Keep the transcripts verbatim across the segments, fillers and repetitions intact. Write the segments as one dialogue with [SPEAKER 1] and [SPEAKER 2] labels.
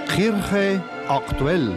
[SPEAKER 1] Kirche aktuell.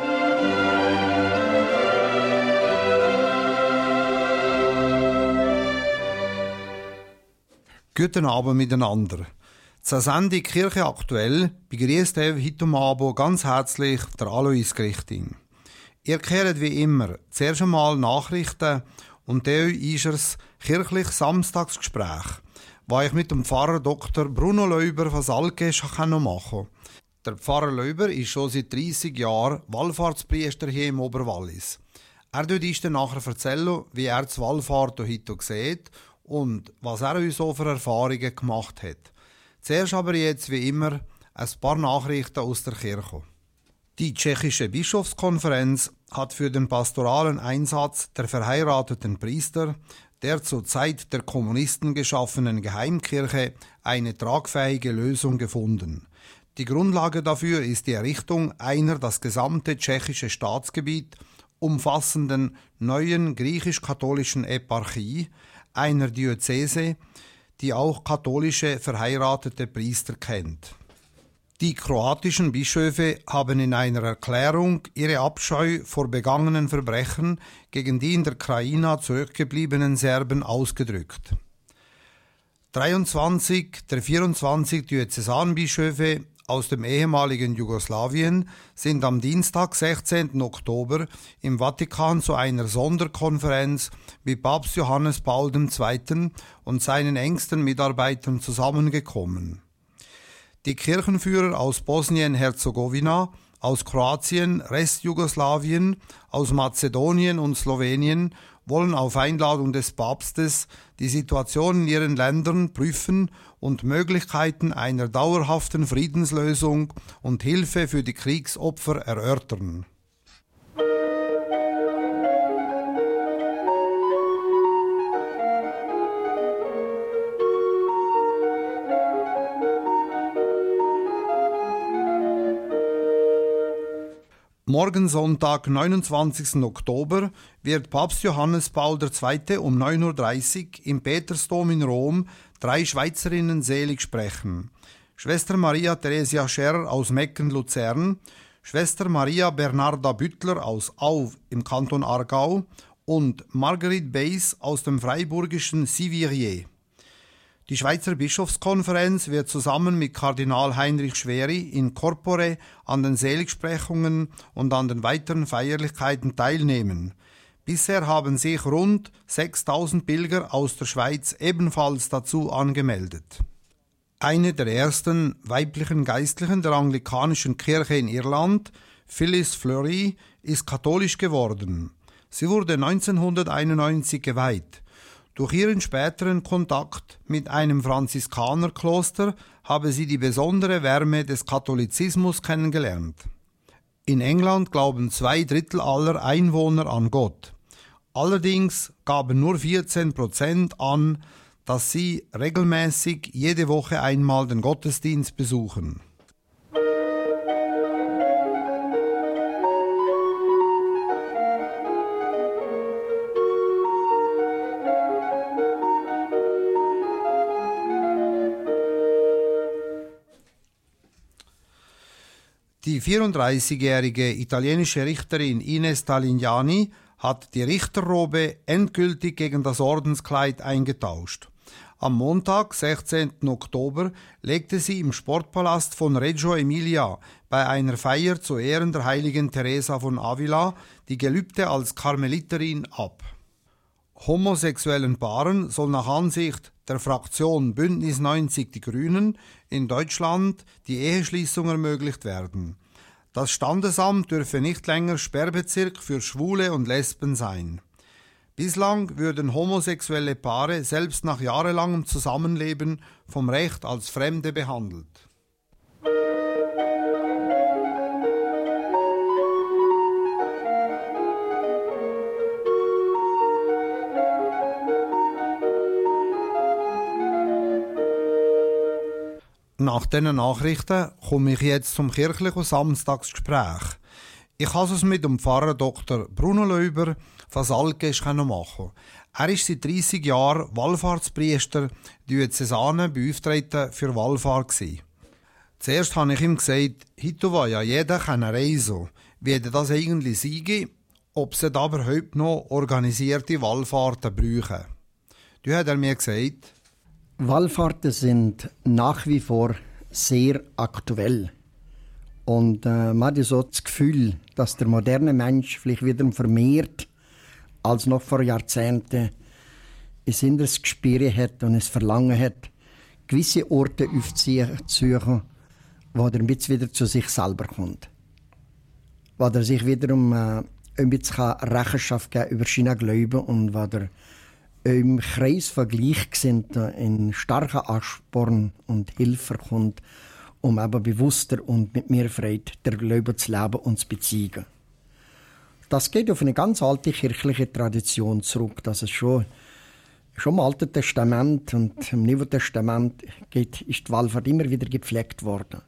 [SPEAKER 1] Guten Abend miteinander. Zur Sendung Kirche aktuell begrüßt euch heute Abend ganz herzlich der Alois Grichting. Ihr kehrt wie immer zuerst einmal Nachrichten und dann ist es kirchlich Samstagsgespräch, das ich mit dem Pfarrer Doktor Bruno Leuber von Salkesch machen konnte. Der Pfarrer Leuber ist schon seit dreissig Jahren Wallfahrtspriester hier im Oberwallis. Er wird uns dann nachher erzählen, wie er die Wallfahrt heute sieht und was er uns so für Erfahrungen gemacht hat. Zuerst aber jetzt wie immer ein paar Nachrichten aus der Kirche. Die tschechische Bischofskonferenz hat für den pastoralen Einsatz der verheirateten Priester der zur Zeit der Kommunisten geschaffenen Geheimkirche eine tragfähige Lösung gefunden. Die Grundlage dafür ist die Errichtung einer das gesamte tschechische Staatsgebiet umfassenden neuen griechisch-katholischen Eparchie, einer Diözese, die auch katholische verheiratete Priester kennt. Die kroatischen Bischöfe haben in einer Erklärung ihre Abscheu vor begangenen Verbrechen gegen die in der Krajina zurückgebliebenen Serben ausgedrückt. dreiundzwanzig der vierundzwanzig Diözesanbischöfe aus dem ehemaligen Jugoslawien sind am Dienstag, sechzehnten Oktober, im Vatikan zu einer Sonderkonferenz mit Papst Johannes Paul der Zweite. Und seinen engsten Mitarbeitern zusammengekommen. Die Kirchenführer aus Bosnien-Herzegowina, aus Kroatien, Restjugoslawien, aus Mazedonien und Slowenien wollen auf Einladung des Papstes die Situation in ihren Ländern prüfen und Möglichkeiten einer dauerhaften Friedenslösung und Hilfe für die Kriegsopfer erörtern. Morgen Sonntag, neunundzwanzigsten Oktober, wird Papst Johannes Paul der Zweite. um neun Uhr dreißig im Petersdom in Rom drei Schweizerinnen selig sprechen. Schwester Maria Theresia Scherer aus Mecken-Luzern, Schwester Maria Bernarda Büttler aus Au im Kanton Aargau und Marguerite Beiss aus dem freiburgischen Sivirier. Die Schweizer Bischofskonferenz wird zusammen mit Kardinal Heinrich Schweri in corpore an den Seligsprechungen und an den weiteren Feierlichkeiten teilnehmen. Bisher haben sich rund sechstausend Pilger aus der Schweiz ebenfalls dazu angemeldet. Eine der ersten weiblichen Geistlichen der anglikanischen Kirche in Irland, Phyllis Fleury, ist katholisch geworden. Sie wurde neunzehnhunderteinundneunzig geweiht. Durch ihren späteren Kontakt mit einem Franziskanerkloster habe sie die besondere Wärme des Katholizismus kennengelernt. In England glauben zwei Drittel aller Einwohner an Gott. Allerdings gaben nur vierzehn Prozent an, dass sie regelmäßig jede Woche einmal den Gottesdienst besuchen. Die vierunddreißigjährige italienische Richterin Ines Talignani hat die Richterrobe endgültig gegen das Ordenskleid eingetauscht. Am Montag, sechzehnten Oktober, legte sie im Sportpalast von Reggio Emilia bei einer Feier zu Ehren der heiligen Teresa von Avila die Gelübde als Karmeliterin ab. Homosexuellen Paaren soll nach Ansicht der Fraktion Bündnis neunzig Die Grünen in Deutschland die Eheschließung ermöglicht werden. Das Standesamt dürfe nicht länger Sperrbezirk für Schwule und Lesben sein. Bislang würden homosexuelle Paare selbst nach jahrelangem Zusammenleben vom Recht als Fremde behandelt. Nach diesen Nachrichten komme ich jetzt zum kirchlichen Samstagsgespräch. Ich konnte es mit dem Pfarrer Doktor Bruno Leuber von Salkesch machen. Er ist seit dreissig Jahren Wallfahrtspriester, Diözesanen Beauftragter für Wallfahrt gewesen. Zuerst habe ich ihm gesagt, heute will ja jeder reisen. Wie das eigentlich sein, ob sie da überhaupt noch organisierte Wallfahrten brauchen. Da hat er mir gesagt,
[SPEAKER 2] Wallfahrten sind nach wie vor sehr aktuell. Und äh, man hat so das Gefühl, dass der moderne Mensch vielleicht wieder vermehrt als noch vor Jahrzehnten ein inneres Gespür hat und ein Verlangen hat, gewisse Orte aufzusuchen, wo er ein bisschen wieder zu sich selber kommt. Wo er sich wiederum äh, ein bisschen Rechenschaft geben über seinen Glauben und wo er im Kreis von Gleichgesinnten in starken Ansporn und Hilfe kommt, um eben bewusster und mit mehr Freude der Glauben zu leben und zu beziehen. Das geht auf eine ganz alte kirchliche Tradition zurück, dass es schon Schon im Alten Testament und im Neuen Testament geht, ist die Wallfahrt immer wieder gepflegt worden.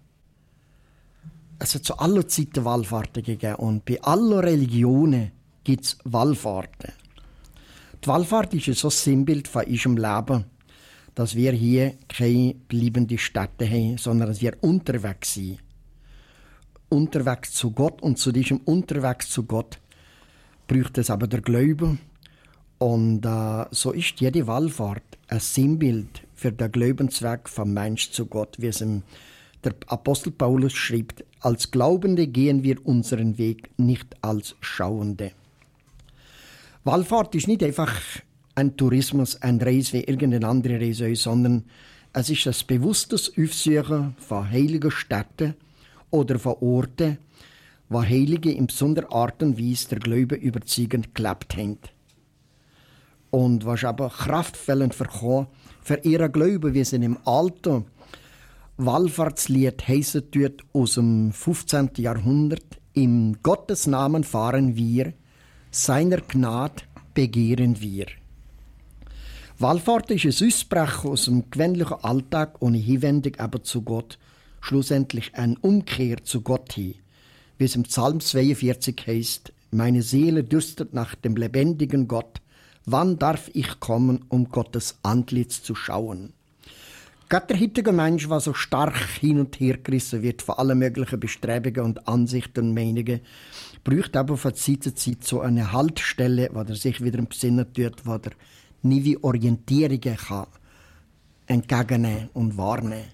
[SPEAKER 2] Es hat zu allen Zeiten Wallfahrten gegeben und bei allen Religionen gibt es Wallfahrten. Die Wallfahrt ist so ein Sinnbild von unserem Leben, dass wir hier keine bleibende Stätte haben, sondern dass wir unterwegs sind. Unterwegs zu Gott, und zu diesem Unterwegs zu Gott braucht es aber der Glaube. Und äh, so ist jede Wallfahrt ein Sinnbild für den Glaubensweg vom Mensch zu Gott, wie es im, der Apostel Paulus schreibt: Als Glaubende gehen wir unseren Weg, nicht als Schauende. Wallfahrt ist nicht einfach ein Tourismus, ein Reis wie irgendeine andere Reise, sondern es ist ein bewusstes Aufsuchen von heiligen Städten oder von Orten, wo Heilige in besonderer Art und Weise der Glaube überzeugend gelebt haben. Und was aber kraftvollend verkommen für ihren Glauben, wie sie im alten Wallfahrtslied heissen tut aus dem fünfzehnten Jahrhundert: Im Gottes Namen fahren wir, seiner Gnade begehren wir. Wallfahrt ist ein Ausbrechen aus dem gewöhnlichen Alltag und eine Hinwendung aber zu Gott, schlussendlich eine Umkehr zu Gott hin. Wie es im Psalm zweiundvierzig heißt: Meine Seele dürstet nach dem lebendigen Gott. Wann darf ich kommen, um Gottes Antlitz zu schauen? Gerade der heutige Mensch, der so stark hin und her gerissen wird von allen möglichen Bestrebungen und Ansichten und Meinungen, braucht aber von Zeit zu Zeit so eine Haltestelle, wo er sich wieder im Besinnen tut, wo er neue Orientierungen kann entgegennehmen und wahrnehmen.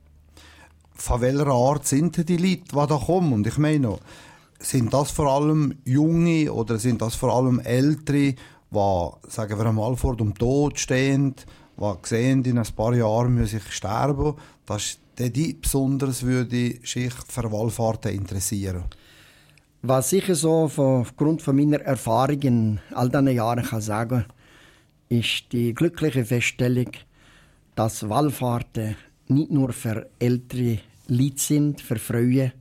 [SPEAKER 1] Von welcher Art sind die Leute, die da kommen? Und ich meine, sind das vor allem Junge oder sind das vor allem Ältere, die, sagen wir einmal, vor dem Tod stehen, die sehen, in ein paar Jahren muss ich sterben? Das ist die besonders würde sich für Wallfahrten interessieren.
[SPEAKER 2] Was ich so von, aufgrund von meiner Erfahrung in all diesen Jahren kann sagen, ist die glückliche Feststellung, dass Wallfahrten nicht nur für ältere Leute sind, für Frauen,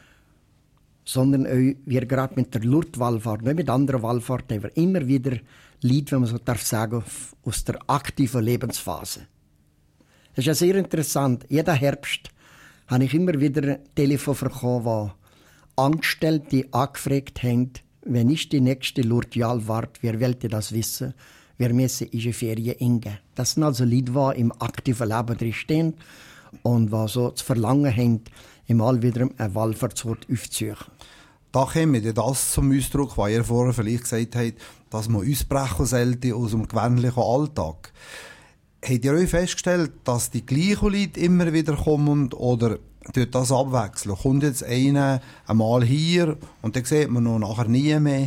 [SPEAKER 2] sondern auch wir gerade mit der Lourdes-Wallfahrt, nicht mit anderen Wallfahrten, aber immer wieder Leute, wenn man so darf sagen, aus der aktiven Lebensphase. Das ist ja sehr interessant. Jeden Herbst habe ich immer wieder Telefon bekommen, wo Angestellte angefragt haben, wenn ich die nächste Lourdes-Wallfahrt, wer wollte das wissen, wir müssen in die Ferien hingehen. Das sind also Leute, die im aktiven Leben drinstehen und die so zu verlangen haben, immer wieder einen Wallfahrtsort aufzusuchen.
[SPEAKER 1] Da käme das zum Ausdruck, was ihr vorher vielleicht gesagt habt, dass man ausbrechen sollte aus dem gewöhnlichen Alltag. Habt ihr euch festgestellt, dass die gleichen Leute immer wieder kommen oder tut das abwechseln? Kommt jetzt einer einmal hier und dann sieht man noch nachher nie mehr?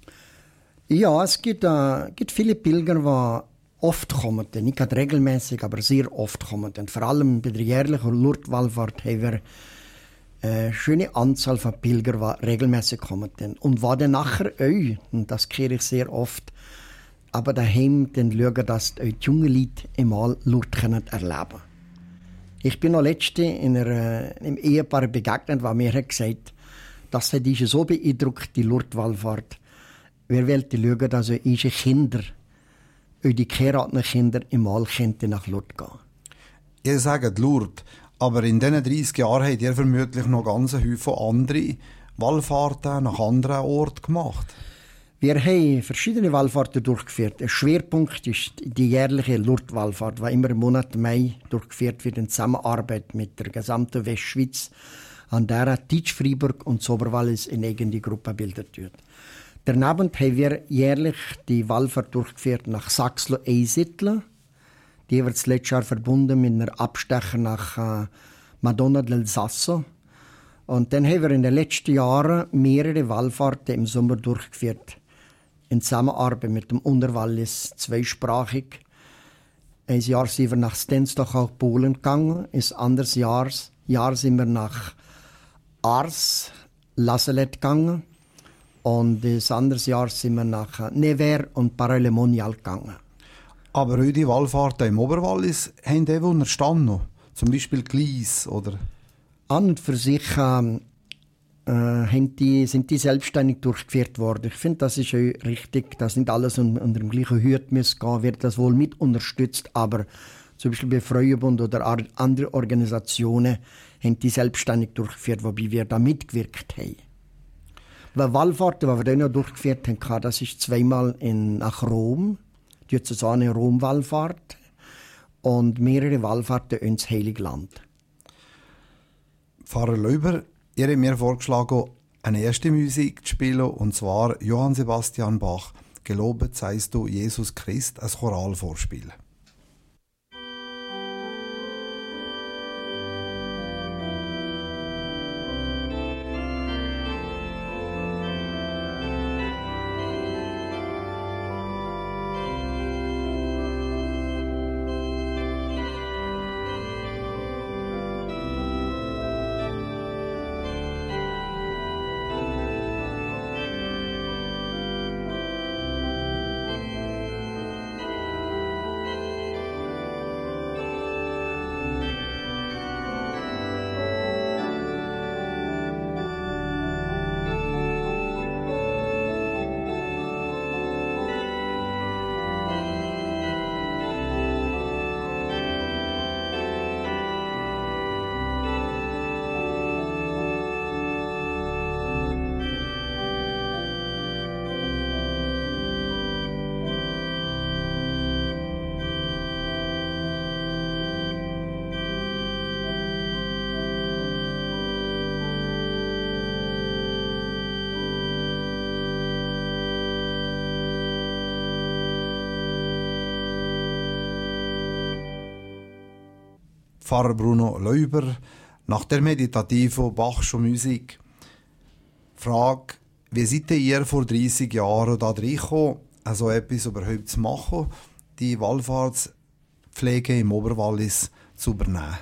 [SPEAKER 2] Ja, es gibt, äh, gibt viele Pilger, die oft kommen, nicht gerade regelmäßig, aber sehr oft kommen. Und vor allem bei der jährlichen Lourdes-Wallfahrt haben wir eine schöne Anzahl von Pilgern, die regelmäßig kommen. Und die dann nachher auch, und das kehre ich sehr oft, aber daheim dann schauen, dass die jungen Leute einmal Lourdes erleben können. Ich bin noch letzte in einer, einem Ehepaar begegnet, das mir hat gesagt, das hat dich so beeindruckt, die Lourdes-Wallfahrt. Wir wollten schauen, dass unsere Kinder, die geheirateten Kinder, einmal nach Lourdes gehen.
[SPEAKER 1] Ihr sagt Lourdes, aber in diesen dreissig Jahren habt ihr vermutlich noch ganz viele andere Wallfahrten nach anderen Orten gemacht.
[SPEAKER 2] Wir haben verschiedene Wallfahrten durchgeführt. Ein Schwerpunkt ist die jährliche Lourdes-Wallfahrt, die immer im Monat Mai durchgeführt wird in Zusammenarbeit mit der gesamten Westschweiz, an der Titsch, Freiburg und Oberwallis in eigene Gruppe gebildet wird. Daneben haben wir jährlich die Wallfahrt durchgeführt nach Saxlo-Eisettle. Die wird das letzte Jahr verbunden mit einer Abstecher nach äh, Madonna del Sasso. Und dann haben wir in den letzten Jahren mehrere Wallfahrten im Sommer durchgeführt. In Zusammenarbeit mit dem Unterwallis zweisprachig. Ein Jahr sind wir nach Stensdach, Polen gegangen. Ein anderes Jahr, Jahr sind wir nach Ars, Lasalet gegangen. Und ein anderes Jahr sind wir nach Nevers und Paray-le-Monial gegangen.
[SPEAKER 1] Aber eure Wallfahrten im Oberwallis haben die unterstanden noch? Zum Beispiel Glies, oder?
[SPEAKER 2] An und für sich ähm, äh, haben die, sind die selbstständig durchgeführt worden. Ich finde, das ist auch richtig, dass nicht alles unter, unter dem gleichen Hut muss gehen, wird das wohl mit unterstützt, aber zum Beispiel bei Freuebund oder andere Organisationen haben die selbstständig durchgeführt, wobei wir da mitgewirkt haben. Die Wallfahrten, die wir dann noch durchgeführt haben, das ist zweimal in, nach Rom, die Diözesane Rom-Wallfahrt und mehrere Wallfahrten ins Heiligland.
[SPEAKER 1] Pfarrer Leuber, ihr habt mir vorgeschlagen, eine erste Musik zu spielen, und zwar Johann Sebastian Bach, «Gelobet seist du, Jesus Christ», als Choral vorspielen. Pfarrer Bruno Leuber, nach der meditativen Bachschen Musik. Frage, wie seid ihr vor dreissig Jahren da reingekommen, so etwas überhaupt zu machen, die Wallfahrtspflege im Oberwallis zu übernehmen?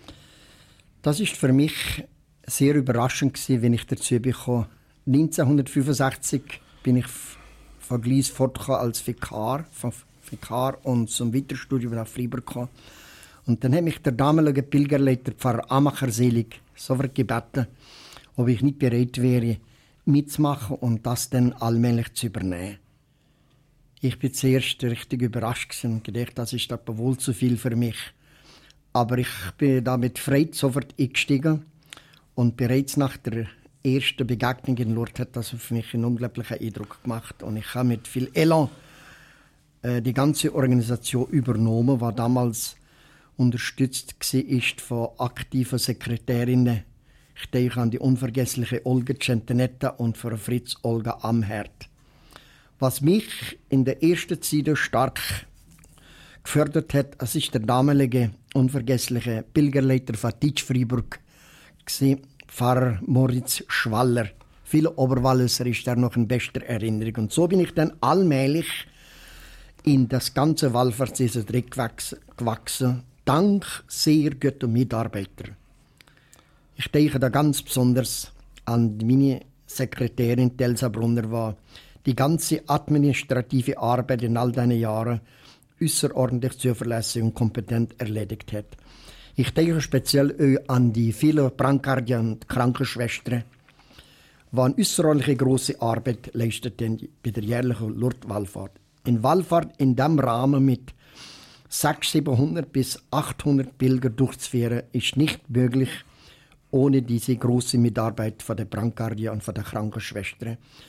[SPEAKER 2] Das ist für mich sehr überraschend gewesen, wenn ich dazu bekam. neunzehnhundertfünfundsechzig bin ich von Glies fortgekommen als Vikar, von Vikar und zum Weiterstudium nach Freiburg gekommen. Und dann hat mich der damalige Pilgerleiter, Pfarrer Amacher Selig, sofort gebeten, ob ich nicht bereit wäre, mitzumachen und das dann allmählich zu übernehmen. Ich bin zuerst richtig überrascht und gedacht, das ist aber wohl zu viel für mich. Aber ich bin da mit Freude sofort eingestiegen und bereits nach der ersten Begegnung in Lourdes hat das für mich einen unglaublichen Eindruck gemacht. Und ich habe mit viel Elan äh, die ganze Organisation übernommen, die damals unterstützt war von aktiven Sekretärinnen. Ich denke an die unvergessliche Olga Centenetta und von Fritz Olga Amherd. Was mich in der ersten Zeit stark gefördert hat, das ist der damalige unvergessliche Pilgerleiter von Titsch Freiburg, Pfarrer Moritz Schwaller. Viele Oberwalliser ist er noch in bester Erinnerung. Und so bin ich dann allmählich in das ganze Wallfahrtswesen gewachsen, dank sehr guter Mitarbeiter. Ich denke da ganz besonders an meine Sekretärin Elsa Brunner, die die ganze administrative Arbeit in all diesen Jahren außerordentlich zuverlässig und kompetent erledigt hat. Ich denke speziell an die vielen Brancardier und Krankenschwestern, die eine außerordentliche grosse Arbeit leisteten bei der jährlichen Lourdes-Wallfahrt. In Wallfahrt in diesem Rahmen mit sechshundert, siebenhundert bis achthundert Pilger durchzuführen, ist nicht möglich ohne diese große Mitarbeit von der Brancardier und von der Krankenschwestern.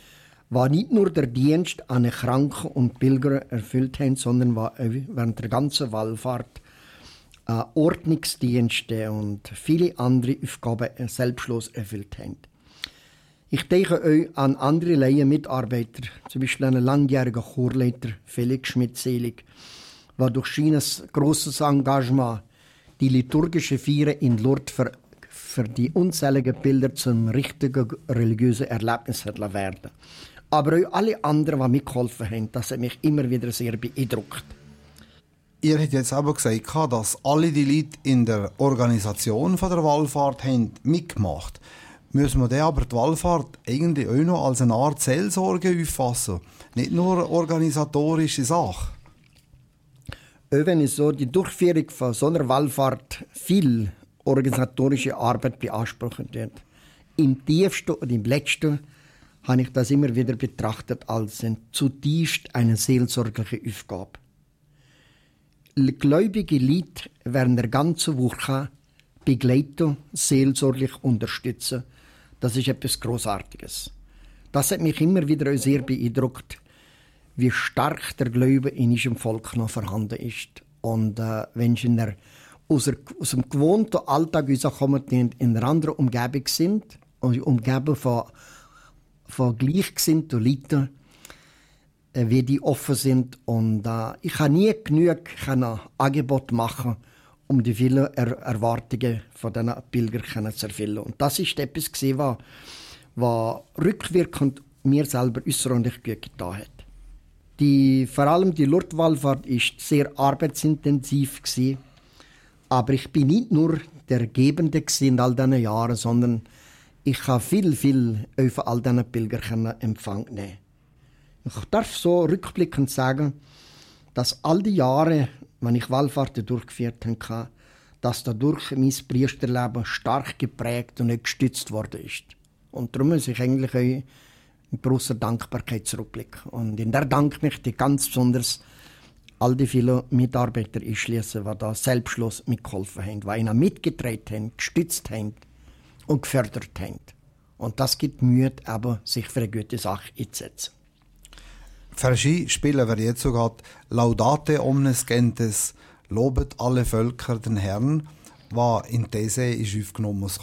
[SPEAKER 2] war nicht nur der Dienst an Kranken und Pilger erfüllt haben, sondern war während der ganzen Wallfahrt äh, Ordnungsdienste und viele andere Aufgaben selbstlos erfüllt haben. Ich denke euch an andere Laienmitarbeiter, zum Beispiel einen langjährigen Chorleiter, Felix Schmidt-Selig, der durch sein grosses Engagement die liturgische Feier in Lourdes für, für die unzähligen Bilder zum richtigen religiösen Erlebnis hat werden. Aber auch alle anderen, die mitgeholfen haben, das hat mich immer wieder sehr beeindruckt.
[SPEAKER 1] Ihr habt jetzt aber gesagt, dass alle die Leute in der Organisation von der Wallfahrt haben mitgemacht haben. Müssen wir dann aber die Wallfahrt eigentlich auch noch als eine Art Seelsorge auffassen? Nicht nur organisatorische Sache?
[SPEAKER 2] Auch wenn es so die Durchführung von so einer Wallfahrt viel organisatorische Arbeit beanspruchen wird. Im tiefsten und im letzten habe ich das immer wieder betrachtet als ein zutiefst eine seelsorgliche Aufgabe. Gläubige Leute werden der ganzen Woche begleiten, seelsorglich unterstützen. Das ist etwas Großartiges. Das hat mich immer wieder sehr beeindruckt, wie stark der Glaube in unserem Volk noch vorhanden ist. Und äh, wenn sie in der, aus, der, aus dem gewohnten Alltag rauskommen, in einer anderen Umgebung sind, und umgeben von, von gleichgesinnten Leuten, äh, wie die offen sind. Und äh, ich habe nie genug Angebot machen, um die vielen er Erwartungen von diesen Pilgern zu erfüllen. Und das ist etwas, was, was rückwirkend mir selber äußerlich gut getan hat. Die, vor allem die Lourdes-Wallfahrt war sehr arbeitsintensiv gewesen. Aber ich bin nicht nur der Gebende in all diesen Jahren, sondern ich habe viel, viel von all diesen Pilgern Empfang nehmen. Ich darf so rückblickend sagen, dass all die Jahre, wenn ich Wallfahrten durchgeführt habe, dass dadurch mein Priesterleben stark geprägt und gestützt worden ist. Und darum muss ich eigentlich auch mit grosser Dankbarkeit zurückblicken. Und in der Dank möchte ich ganz besonders all die vielen Mitarbeiter einschließen, die da selbstlos mitgeholfen haben, die ihnen mitgetragen haben, gestützt haben und gefördert haben. Und das gibt Mühe, aber sich für eine gute Sache einzusetzen.
[SPEAKER 1] Für Sie spielen wir jetzt sogar Laudate omnes gentes, lobet alle Völker den Herrn, was in diese ist aufgenommen ist.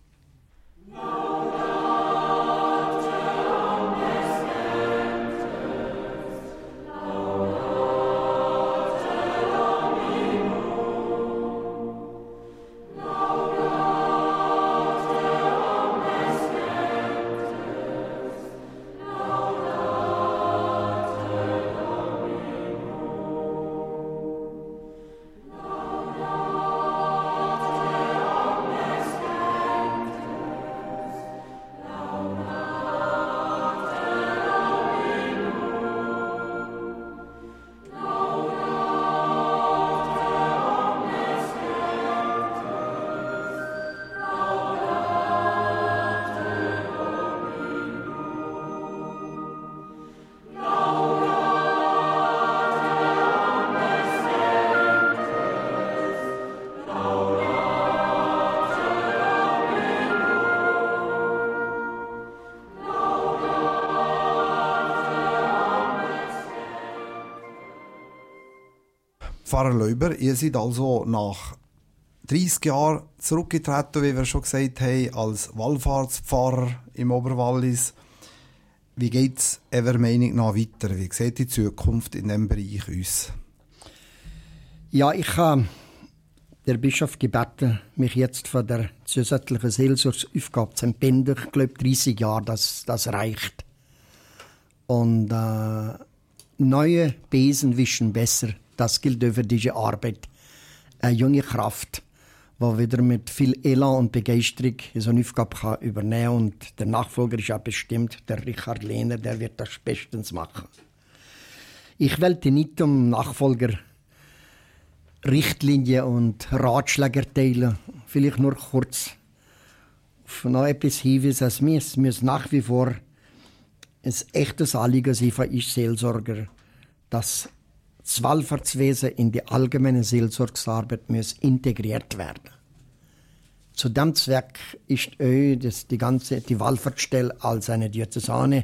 [SPEAKER 1] Pfarrer Leuber, ihr seid also nach dreissig Jahren zurückgetreten, wie wir schon gesagt haben, als Wallfahrtspfarrer im Oberwallis. Wie geht es Ihrer Meinung nach weiter? Wie sieht die Zukunft in diesem Bereich aus?
[SPEAKER 2] Ja, ich habe der Bischof gebeten, mich jetzt von der zusätzlichen Seelsorgeaufgabe zu entbinden. Ich glaube, dreissig Jahre, das, das reicht. Und äh, neue Besen wischen besser. Das gilt für diese Arbeit. Eine junge Kraft, die wieder mit viel Elan und Begeisterung so eine Aufgabe kann übernehmen kann. Und der Nachfolger ist ja bestimmt, der Richard Lehner, der wird das bestens machen. Ich wollte nicht um Nachfolger Richtlinien und Ratschläge erteilen. Vielleicht nur kurz auf noch etwas hinweisen. Es muss, muss nach wie vor ein echtes Anliegen sein von uns Seelsorger, dass das Wallfahrtswesen in die allgemeine Seelsorgsarbeit muss integriert werden. Zu diesem Zweck ist auch das, die ganze die Wallfahrtsstelle als eine Diözesane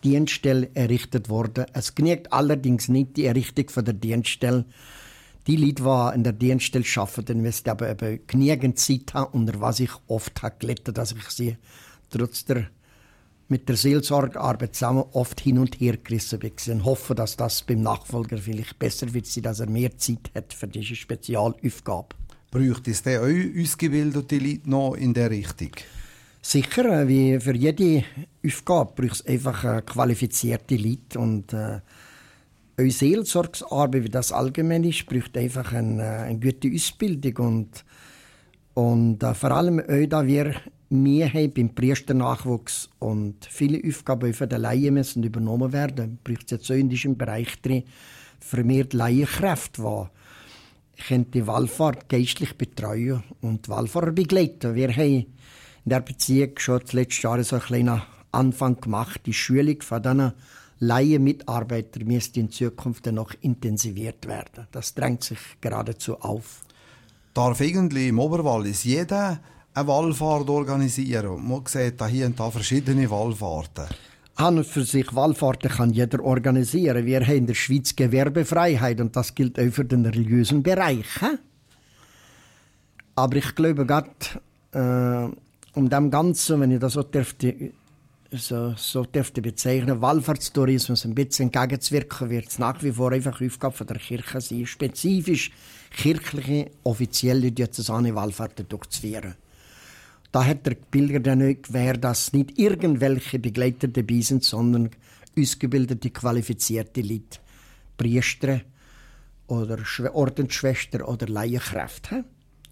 [SPEAKER 2] Dienststelle errichtet worden. Es genügt allerdings nicht die Errichtung von der Dienststelle. Die Leute, die in der Dienststelle arbeiten, dann müssen aber eben genügend Zeit haben, unter was ich oft habe gelitten, dass ich sie trotz der mit der Seelsorgearbeit zusammen oft hin und her gerissen bin. Ich hoffe, dass das beim Nachfolger vielleicht besser wird, dass er mehr Zeit hat für diese Spezialaufgabe.
[SPEAKER 1] Braucht es denn auch ausgebildete Leute noch in der Richtung?
[SPEAKER 2] Sicher, wie für jede Aufgabe braucht es einfach qualifizierte Leute. Und äh, eure Seelsorgsarbeit, wie das allgemein ist, braucht einfach eine, eine gute Ausbildung. Und, und äh, vor allem euch, da wir wir haben beim Priesternachwuchs und viele Aufgaben von den Laien müssen übernommen werden. Braucht es jetzt so in diesem Bereich drin vermehrt Laienkräfte, die die Wallfahrt geistlich betreuen und die Wallfahrer begleiten. Wir haben in der Beziehung schon das letzte Jahr so einen kleinen Anfang gemacht. Die Schulung von diesen Laienmitarbeitern müsste in Zukunft noch intensiviert werden. Das drängt sich geradezu auf.
[SPEAKER 1] Darf irgendwie im Oberwallis jeder eine Wallfahrt organisieren? Man sieht da hier und da verschiedene Wallfahrten.
[SPEAKER 2] An und für sich Wallfahrten kann jeder organisieren. Wir haben in der Schweiz Gewerbefreiheit und das gilt auch für den religiösen Bereich. He? Aber ich glaube, gerade äh, um dem Ganzen, wenn ich das so dürfte, so, so dürfte bezeichnen, Wallfahrtstourismus ein bisschen entgegenzuwirken, wird es nach wie vor einfach Aufgabe von der Kirche sein, spezifisch kirchliche, offizielle diözesane Wallfahrten durchzuführen. Da hat der Pilger dann nicht gewährt, dass nicht irgendwelche Begleiter dabei sind, sondern ausgebildete, qualifizierte Leute, Priester oder Ordensschwester oder Laienkräfte.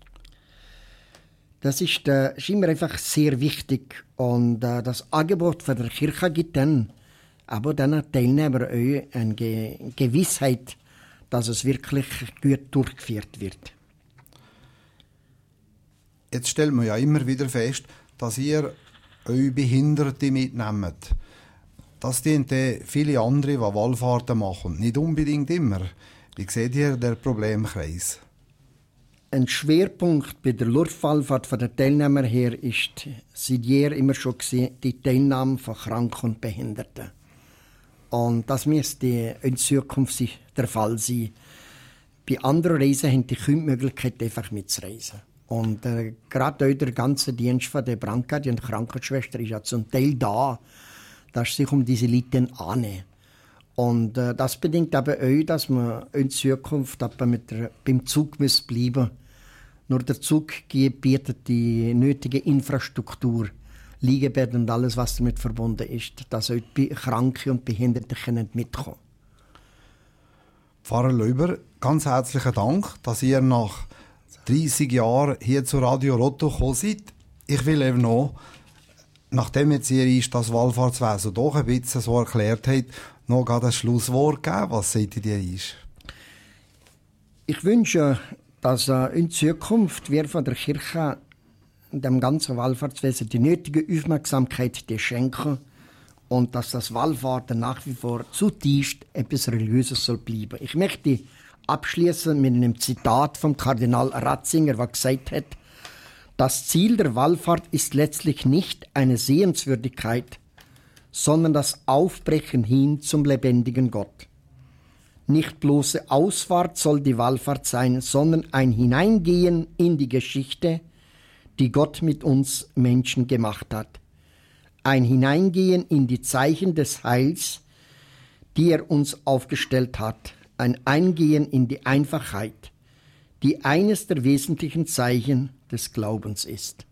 [SPEAKER 2] Das ist, äh, ist immer einfach sehr wichtig. Und äh, das Angebot von der Kirche gibt dann aber den Teilnehmern auch eine Ge- Gewissheit, dass es wirklich gut durchgeführt wird.
[SPEAKER 1] Jetzt stellt man ja immer wieder fest, dass ihr eure Behinderte mitnehmt. Das dient viele andere, die Wallfahrten machen. Nicht unbedingt immer. Wie seht ihr den Problemkreis?
[SPEAKER 2] Ein Schwerpunkt bei der Lurfwallfahrt der Teilnehmer her ist seit jeher immer schon gewesen, die Teilnahme von Kranken und Behinderten. Und das müsste in Zukunft der Fall sein. Bei anderen Reisen haben die Kinder die Möglichkeit, einfach mitzureisen. Und äh, gerade auch der ganze Dienst von der Brandkathi und Krankenschwester ist ja zum Teil da, dass sich um diese Leute annehmen. Und äh, das bedingt aber auch, dass man in Zukunft aber mit der, beim Zug muss bleiben. Nur der Zug bietet die nötige Infrastruktur, Liegebett und alles, was damit verbunden ist, dass auch die Kranke und Behinderte mitkommen können.
[SPEAKER 1] Pfarrer Löber, ganz herzlichen Dank, dass ihr nach dreissig Jahren hier zu Radio Rotto gekommen seid. Ich will eben noch, nachdem jetzt ihr ist das Wallfahrtswesen doch ein bisschen so erklärt habt, noch gerade ein Schlusswort geben. Was seht ihr ist?
[SPEAKER 2] Ich wünsche, dass in Zukunft wir von der Kirche dem ganzen Wallfahrtswesen die nötige Aufmerksamkeit schenken und dass das Wallfahrten nach wie vor zutiefst etwas Religiöses soll bleiben. Ich möchte abschließen mit einem Zitat vom Kardinal Ratzinger, der gesagt hat, das Ziel der Wallfahrt ist letztlich nicht eine Sehenswürdigkeit, sondern das Aufbrechen hin zum lebendigen Gott. Nicht bloße Ausfahrt soll die Wallfahrt sein, sondern ein Hineingehen in die Geschichte, die Gott mit uns Menschen gemacht hat. Ein Hineingehen in die Zeichen des Heils, die er uns aufgestellt hat. Ein Eingehen in die Einfachheit, die eines der wesentlichen Zeichen des Glaubens ist.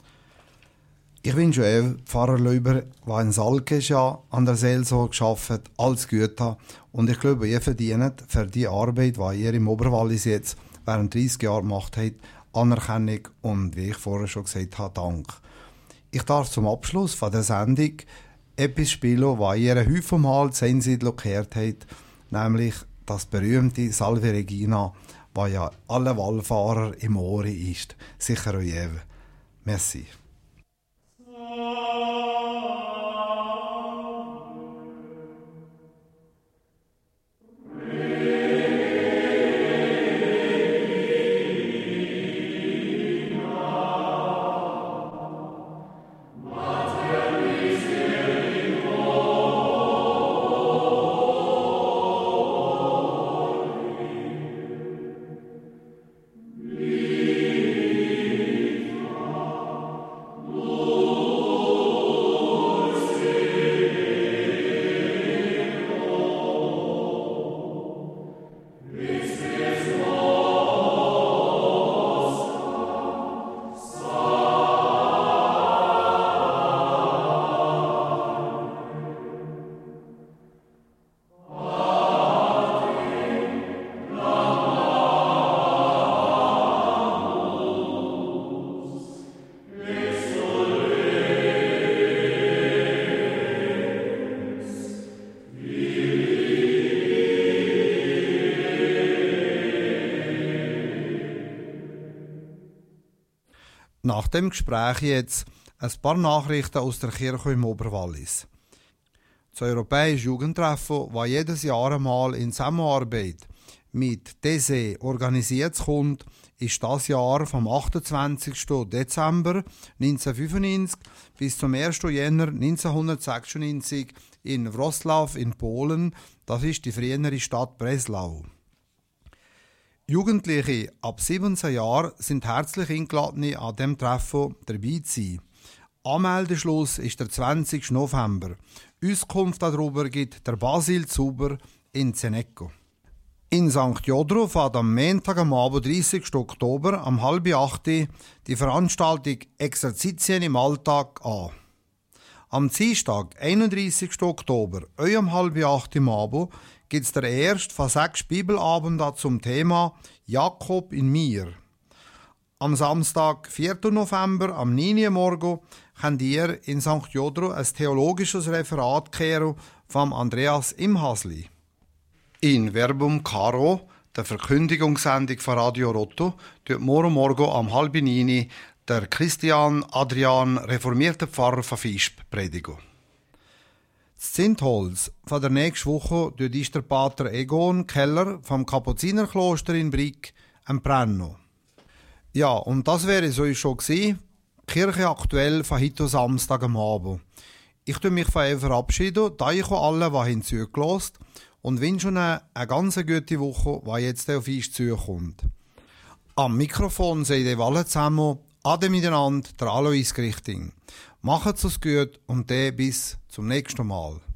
[SPEAKER 1] Ich wünsche euch, Pfarrer Löber, der in Salkes ja an der Seelsorge arbeitet, alles Gute. Und ich glaube, ihr verdient für die Arbeit, die ihr im Oberwallis jetzt während dreissig Jahren gemacht habt, Anerkennung und, wie ich vorher schon gesagt habe, Dank. Ich darf zum Abschluss von der Sendung etwas spielen, was ihr häufig zu Einsiedlung gehört habt, nämlich das berühmte Salve Regina, was ja alle Wallfahrer im Ohr ist. Sicher euch. Merci. Nach dem Gespräch jetzt ein paar Nachrichten aus der Kirche im Oberwallis. Das Europäische Jugendtreffen, das jedes Jahr einmal in Zusammenarbeit mit D S E organisiert kommt, ist das Jahr vom achtundzwanzigsten Dezember neunzehnhundertfünfundneunzig bis zum ersten Jänner neunzehnhundertsechsundneunzig in Wrocław in Polen, das ist die frühere Stadt Breslau. Jugendliche ab siebzehn Jahren sind herzlich eingeladen, an dem Treffen dabei zu sein. Anmeldeschluss ist der zwanzigsten November. Auskunft darüber gibt der Basil Zuber in Zeneco. In Sankt Jodro fährt am Montag am Abend, dreißigsten Oktober, um halb acht die Veranstaltung Exerzitien im Alltag an. Am Dienstag, einunddreißigsten Oktober, auch um halb acht am Abend, gibt es der erste von sechs Bibelabenden zum Thema Jakob in mir. Am Samstag, vierten November, am neun Uhr morgen, könnt ihr in Sankt Jodro ein theologisches Referat hören von Andreas Imhasli. In Verbum Caro, der Verkündigungssendung von Radio Rotto, tut morgen morgen am halb neun der Christian Adrian, reformierter Pfarrer von Visp, predigen. Das Zintholz von der nächsten Woche ist der Pater Egon Keller vom Kapuzinerkloster in Brig am Brenno. Ja, und das wäre so schon gewesen. Kirche aktuell von heute Samstag am Abend. Ich tue mich von euch verabschieden, danke allen, die hinzugelassen haben, und wünsche Ihnen eine ganz gute Woche, die jetzt auf uns zukommt. Am Mikrofon seid ihr alle zusammen, ade miteinander, der Alois Grichting. Macht's es gut und dann bis zum nächsten Mal.